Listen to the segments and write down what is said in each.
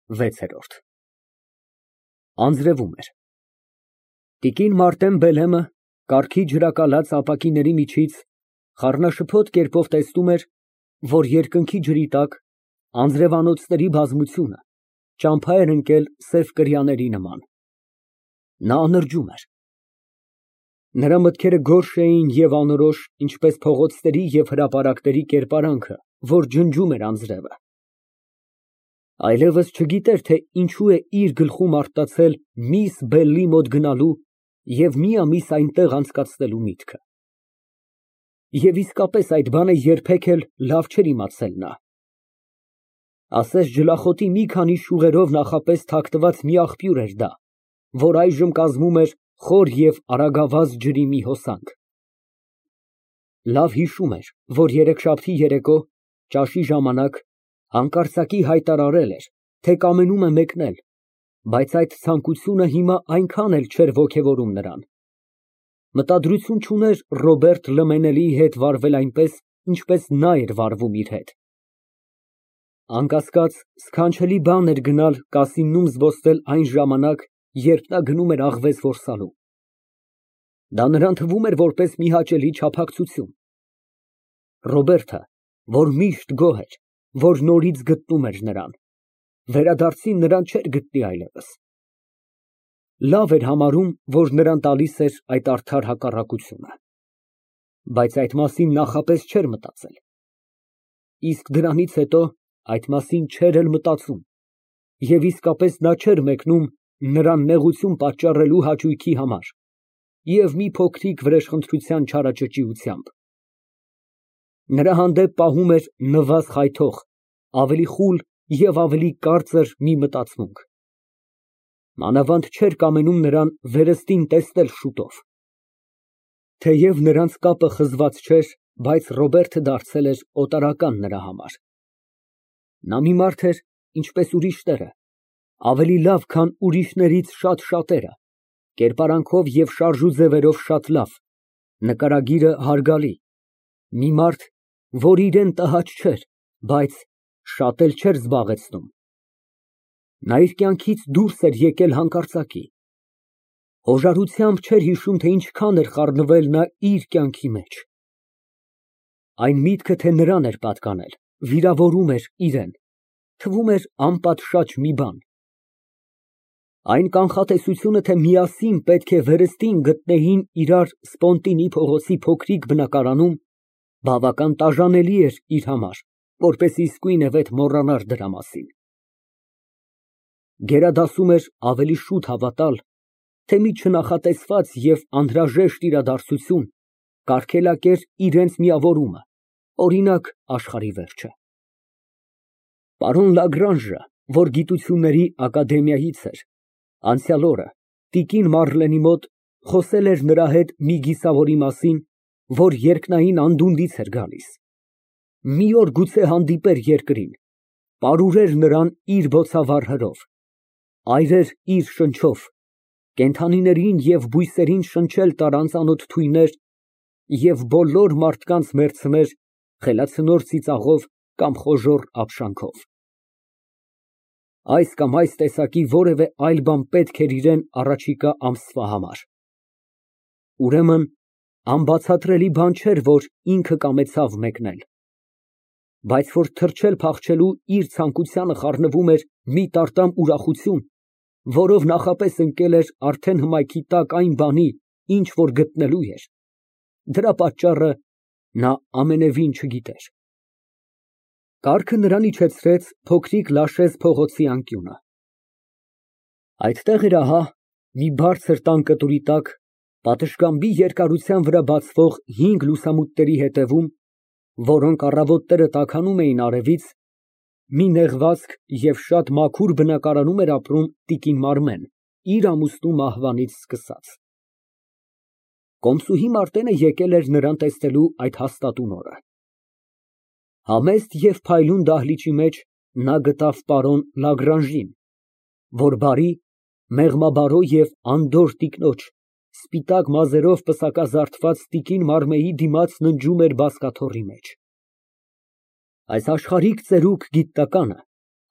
6։ Անձրևում էր։ Տիկին Մարտեն Բելեմը կառքի ջրակալած ապակիների միջից խառնաշփոթ կերպով տեսնում էր, որ երկնքի ջրի տակ անձրևանոցների բազմությունը ճամփա էր ընկել սև կրյաների նման։ Նա անրջում էր։ Նրա մտքերը գորշ էին և անորոշ, ինչպես փողոցների և հրապարակների կերպարանքը, որ ջնջում էր անձրևը։ Այլևս չգիտեր, թե ինչու է իր գլխում արթնացել միս Բելլի մոտ գնալու և մի ամիս այնտեղ անցկացնելու միտքը։ Եվ իսկապես այդ բանը երբեք էլ լավ չէր իմացել նա։ Ասես ջլախոտի մի քանի շուղերով նախապես թաքնված մի աղբյուր էր դա, որ այժմ կազմում էր խոր և արագավազ ջրի մի հոսանք։ Լավ հիշում էր, որ երեքշաբթի երեկո, ճաշի ժամանակ, հանկարծակի հայտարարել էր, թե կամենում է մեկնել, բայց այդ ցանկությունը հիմա այնքան էլ չէր ոգևորում նրան։ Մտադրություն չուներ Ռոբերտ Լըմենելիի հետ վարվել այնպես, ինչպես նա էր վարվում իր հետ։ Անկասկած, սքանչելի բան էր գնալ կասինոում զբոսնել այն ժամանակ, երբ նա գնում էր աղվես որսալու։ Դա նրան թվում էր որպես մի հաճելի չափակցություն։ Ռոբերտը, որ միշտ գոհ էր, որ նորից գտնում էր նրան, վերադարձին նրան չէր գտնի այլևս։ Լավ էր համարում, որ նրան տալիս էր այդ արդար հակառակությունը։ Բայց այդ մասին նախապես չէր մտածել։ Իսկ դրանից հետո այդ մասին չէր էլ մտածում, և իսկապես նա չէր մեկնում նրան նեղություն պատճառելու հաճույքի համար և մի փոքրիկ վրեժխնդրության չարաճճիությամբ։ Նրա հանդեպ պահում էր նվազ խայթող, ավելի խուլ և ավելի կարծր մի մտածմունք։ Մանավանդ չէր կամենում նրան վերստին տեսնել շուտով։ Թեև նրանց կապը խզված չէր, բայց Ռոբերտը դարձել էր օտարական նրա համար։ Նա մի մարդ էր, ինչպես ուրիշները, ավելի լավ, քան ուրիշներից շատերը, կերպարանքով և շարժուձևերով շատ լավ, նկարագիրը հարգալի, մի մարդ, որ իրան տհաճ չէր, բայց շատ էլ չէր զբաղեցնում։ Նա իր կյանքից դուրս էր եկել հանկարծակի։ Հոժարությամբ չէր հիշում, թե ինչքան էր խառնվել նա իր կյանքի մեջ։ Այն միտքը, թե նրան էր պատկանել, վիրավորում էր իրան, թվում էր անպատշաճ մի բան։ Այն կանխատեսությունը, թե միասին պետք է վերստին գտնեին իրար Սպոնտինի փողոցի փոքրիկ բնակարանում, բավական տաժանելի էր իր համար, որպեսզի իսկույնևեթ մոռանար դրա մասին։ Գերադասում էր ավելի շուտ հավատալ, թե մի չնախատեսված և անհրաժեշտ իրադարձություն կարգելակեր իրենց միավորումը, օրինակ, աշխարհի վերջը։ Պարոն Լագրանժը, որ գիտությունների ակադեմիայից էր, անցյալ օրը տիկին Մարլենի մոտ խոսել էր նրա հետ մի գիսավորի մասին, որ երկնային անդունդից էր գալիս։ Մի օր գուցե հանդիպեր երկրին, պարուրեր նրան իր բոցավառ հրով, այրեր իր շնչով, կենդանիներին և բույսերին շնչել տար անծանոթ թույներ և բոլոր մարդկանց մերձներ խելացնոր ծիծաղով կամ խոժոռ ապշանքով։ Այս կամ այս տեսակի որևէ այլ բան պետք էր իրան առաջիկա ամսվա համար։ Ուրեմն, անբացատրելի բան չէր, որ ինքը կամեցավ մեկնել։ Բայց որ թրջել-փախչելու իր ցանկությանը խառնվում էր մի տարտամ ուրախություն, որով նախապես ընկել էր արդեն հմայքի տակ այն բանի, ինչ որ գտնելու էր, դրա պատճառը նա ամենևին չգիտեր։ Կառքը նրան իջեցրեց փոքրիկ Լաշեզ փողոցի անկյունը։ Այդտեղ էր ահա, մի բարձր տան կտուրի տակ, պատշգամբի երկարության վրա բացվող 5 լուսամուտների հետևում, որոնք առավոտները տաքանում էին արևից, մի նեղվածք և շատ մաքուր բնակարանում էր ապրում տիկին Մարմեն, իր ամուսնու մահվանից սկսած։ Կոմսուհի Մարտենը եկել էր նրան տեսնելու այդ հաստատուն օրը։ Համեստ և փայլուն դահլիճի մեջ նա գտավ պարոն Լագրանժին, որ բարի, մեղմաբարո և անդորր տիկնոջ, սպիտակ մազերով պսակազարդված տիկին Մարմեի դիմաց ննջում էր բազկաթոռի մեջ։ Այս աշխարհիկ ծերուկ գիտնականը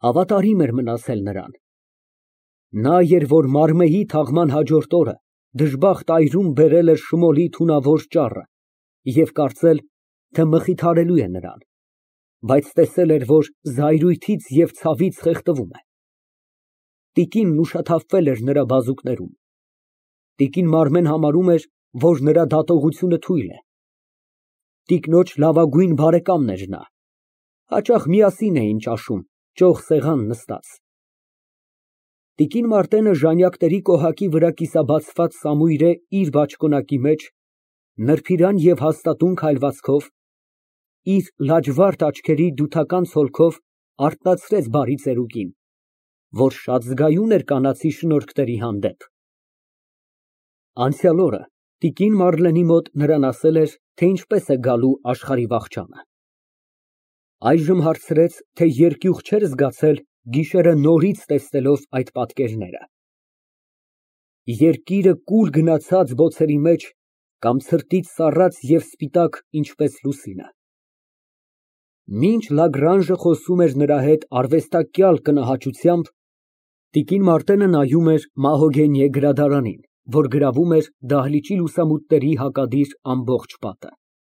Ավատարիմ էր մնացել նրան։ Նա էր, որ Մարմեի թաղման հաջորդ օրը դժբախտ այրում բերել էր Շմոլի թունավոր ճառը և կարծել, թե մխիթարելու է նրան, բայց տեսել էր, որ զայրույթից և ցավից խեղդվում է։ Տիկինն ուշաթափվել էր նրա բազուկներում։ Տիկին Մարմեն համարում էր, որ նրա դատողությունը թույլ է։ Տիկնոջ լավագույն բարեկամն էր նա, հաճախ միասին էին ճաշում, ճոխ սեղան նստած։ Տիկին Մարտենը ժանյակների կոհակի վրա կիսաբացված սամույր է իր բաճկոնակի մեջ, նրբիրան և հաստատուն քայլվածքով, իր լաջվարդ աչքերի դյութական ցոլքով արթնացրեց բարի ծերուկին, որ շատ զգայուն էր կանացի շնորհքների հանդեպ։ Անցյալ օրը տիկին Մարլենի մոտ նրան ասել էր, թե ինչպես է գալու աշխարհի վախճանը։ Այժմ հարցրեց, թե երկյուղ չէր զգացել գիշերը նորից տեսնելով այդ պատկերները։ Երկիրը կուլ գնացած բոցերի մեջ կամ ցրտից սառած և սպիտակ, ինչպես լուսինը։ Մինչ Լագրանժը խոսում էր նրա հետ արվեստակյալ կնահաճությամբ, տիկին Մարտենը նայում էր մահոգենյե գրադարանին, որ գրավում էր դահլիճի լուսամուտների հակադիր ամբողջ պատը։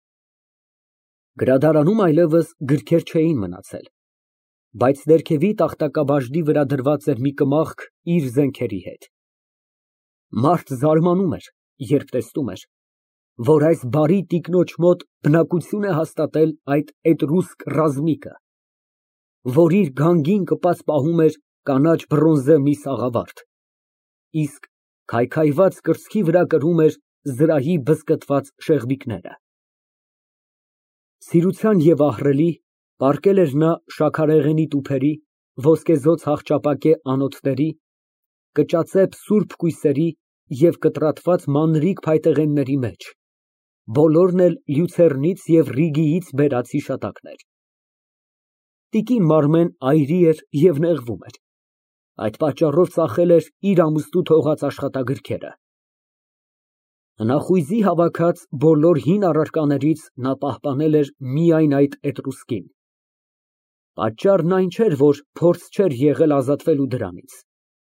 Գրադարանում այլևս գրքեր չէին մնացել, բայց ներքևի տախտակաբաժնի վրա դրված էր մի կմախք իր զենքերի հետ։ Մարդ զարմանում էր, երբ տեսնում էր, որ այս բարի տիկնոջ մոտ բնակություն է հաստատել այդ էտրուսկ ռազմիկը, որ իր գանգին կպած պահում էր կանաչ բրոնզե մի սաղավարտ, իսկ քայքայված կրծքի վրա կրում էր զրահի բզկտված շեղբիկները։ Սիրության և ահռելի պառկել էր նա շաքարեղենի տուփերի, ոսկեզօծ հախճապակե անոթների, կճածեպ սուրբ կույսերի և կտրատված մանրիկ փայտեղենների մեջ, բոլորն էլ Լյուցեռնից և Ռիգիից բերած հիշատակներ։ Տիկին Մարմեն այրի էր և նեղվում էր, այդ պատճառով ծախել էր իր ամուսնու թողած աշխատագրքերը։ Հնախույզի հավաքած բոլոր հին առարկաներից նա պահպանել էր միայն այդ էտրուսկին։ Պատճառն այն չէր, որ փորձ չէր եղել ազատվելու դրանից։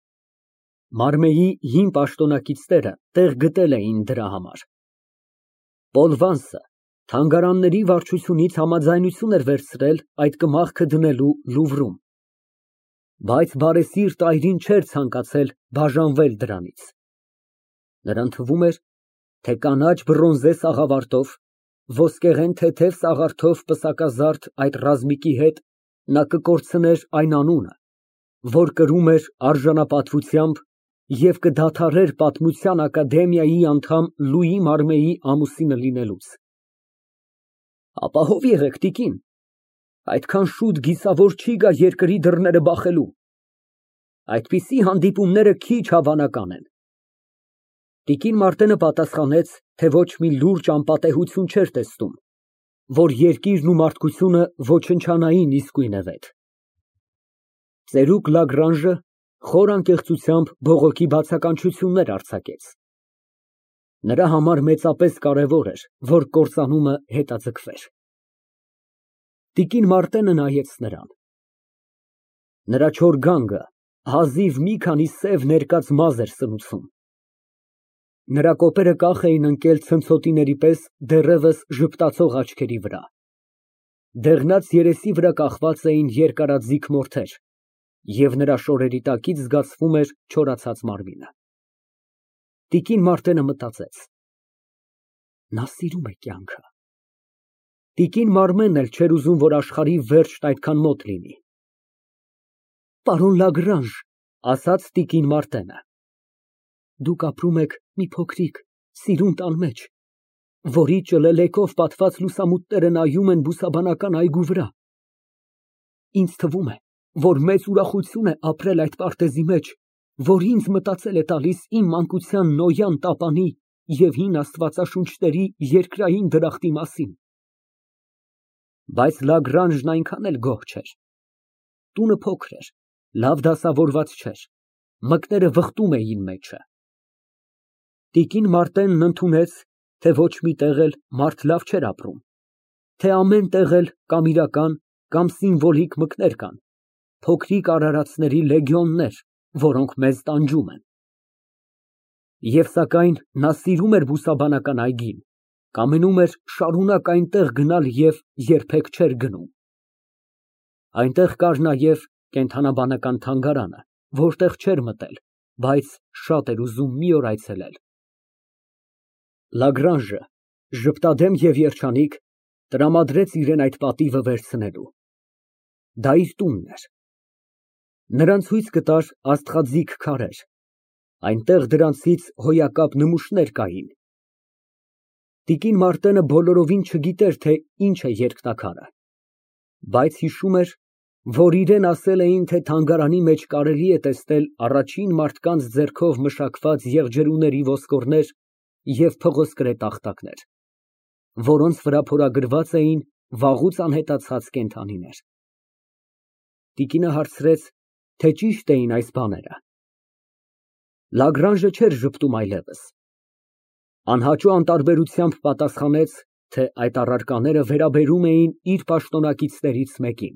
Մարմեի հին պաշտոնակիցները տեղ գտել էին դրա համար։ Պոլ Վանսը թանգարանների վարչությունից համաձայնություն էր վերցրել այդ կմախքը դնելու Լուվրում, բայց բարեսիրտ այրին չէր ցանկացել բաժանվել դրանից։ Նրան թվում էր, թե կանաչ բրոնզե սաղավարտով, ոսկեղեն թեթև սաղարթով պսակազարդ այդ ռազմիկի հետ նա կկորցներ այն անունը, որ կրում էր արժանապատվությամբ և կդադարեր պատմության ակադեմիայի անդամ Լուի Մարմեի ամուսինը լինելուց։ Ապահով եղեք, տիկին, այդքան շուտ գիսավոր չի գա երկրի դռները բախելու։ Այդպիսի հանդիպումները քիչ հավանական են։ Տիկին Մարտենը պատասխանեց, թե ոչ մի լուրջ անպատեհություն չէր տեսնում, որ երկիրն ու մարդկությունը ոչնչանային իսկույնևեթ։ Ծերուկ Լագրանժը խոր անկեղծությամբ բողոքի բացականչություններ արձակեց։ Նրա համար մեծապես կարևոր էր, որ կործանումը հետաձգվեր։ Տիկին Մարտենը նայեց նրան։ Նրա չոր գանգը հազիվ մի քանի սև ներկած մազ էր սնուցում։ Նրա կոպերը կախ էին ընկել ցնցոտիների պես դեռևս ժպտացող աչքերի վրա։ Դեղնած երեսի վրա կախված էին երկարաձիգ մորթեր, և նրա շորերի տակից զգացվում էր չորացած մարմինը։ Տիկին Մարտենը մտածեց. նա սիրում է կյանքը։ Տիկին Մարմենն էլ չէր ուզում, որ աշխարհի վերջն այդքան մոտ լինի։ Պարոն Լագրանժ, ասաց տիկին Մարտենը, դուք ապրում եք մի փոքրիկ սիրուն տան մեջ, որի ճլելեկով պատված լուսամուտները նայում են բուսաբանական այգու վրա։ Ինձ թվում է, որ մեծ ուրախություն է ապրել այդ պարտեզի մեջ, որ ինձ մտածել է տալիս իմ մանկության նոյան տապանի և հին աստվածաշունչների երկրային դրախտի մասին։ Բայց Լագրանժն այնքան էլ գոհ չէր։ Տունը փոքր էր, լավ դասավորված չէր, մկները վխտում էին մեջը։ Տիկին Մարտենն ընդունեց, թե ոչ մի տեղ էլ մարդ լավ չէր ապրում, թե ամեն տեղ էլ կամ իրական, կամ սիմվոլիկ մկներ կան, փոքրիկ արարածների լեգիոններ, որոնք մեզ տանջում են։ Եվ սակայն նա սիրում էր բուսաբանական այգին, կամենում էր շարունակ այնտեղ գնալ և երբեք չէր գնում։ Այնտեղ կար նաև կենդանաբանական թանգարանը, որտեղ չէր մտել, բայց շատ էր ուզում մի օր այցելել։ Լագրանժը, ժպտադեմ և երջանիկ, տրամադրեց իրան այդ պատիվը վերցնելու։ Դա իր տունն էր։ Նրան ցույց կտար աստղաձիգ քարեր, այնտեղ դրանցից հոյակապ նմուշներ կային։ Տիկին Մարտենը բոլորովին չգիտեր, թե ինչ է երկնաքարը, բայց հիշում էր, որ իրան ասել էին, թե թանգարանի մեջ կարելի է տեսնել առաջին մարդկանց ձեռքով մշակված եղջերուների ոսկորներ և փղոսկրե տախտակներ, որոնց վրա փորագրված էին վաղուց անհետացած կենդանիներ։ Տիկինը հարցրեց, թե ճիշտ էին այս բաները։ Լագրանժը չէր ժպտում այլևս։ Անհաճո անտարբերությամբ պատասխանեց, թե այդ առարկաները վերաբերում էին իր պաշտոնակիցներից մեկին։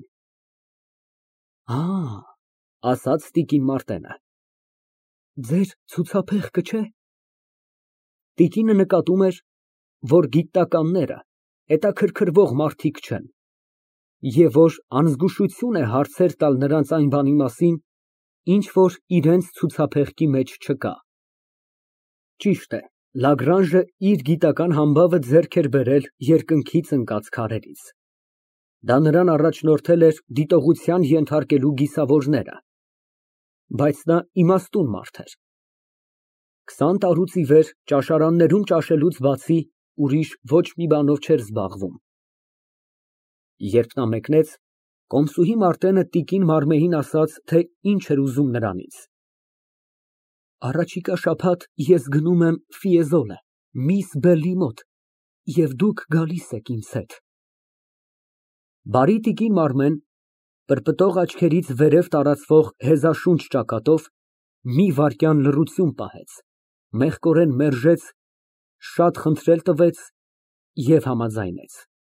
Ասաց տիկին Մարտենը, ձեր ցուցափեղկը չէ։ Տիկինը նկատում էր, որ գիտնականները հետաքրքրվող մարդիկ չեն, և որ անզգուշություն է հարցեր տալ նրանց այն բանի մասին, ինչ որ իրենց ցուցափեղկի մեջ չկա։ Ճիշտ է, Լագրանժը իր գիտական համբավը ձեռք էր բերել երկնքից ընկած քարերից։ Դա նրան առաջնորդել էր դիտողության ենթարկելու գիսավորները, բայց նա իմաստուն մարդ էր։ 20 տարուց ի վեր ճաշարաններում ճաշելուց բացի ուրիշ ոչ մի բանով չէր զբաղվում։ Երբ նա մեկնեց, կոմսուհի Մարտենը տիկին Մարմեին ասաց, թե ինչ էր ուզում նրանից։ Առաջիկա շաբաթ ես գնում եմ Ֆիեզոլը, միս Բելլի մոտ, և դուք գալիս եք ինձ հետ։ Բարի տիկին Մարմեն պրպտող աչքերից վերև տարածվող հեզաշունչ ճակատով մի վայրկյան լռություն պահեց, մեղկորեն մերժեց, շատ խնդրել տվեց և համաձայնեց։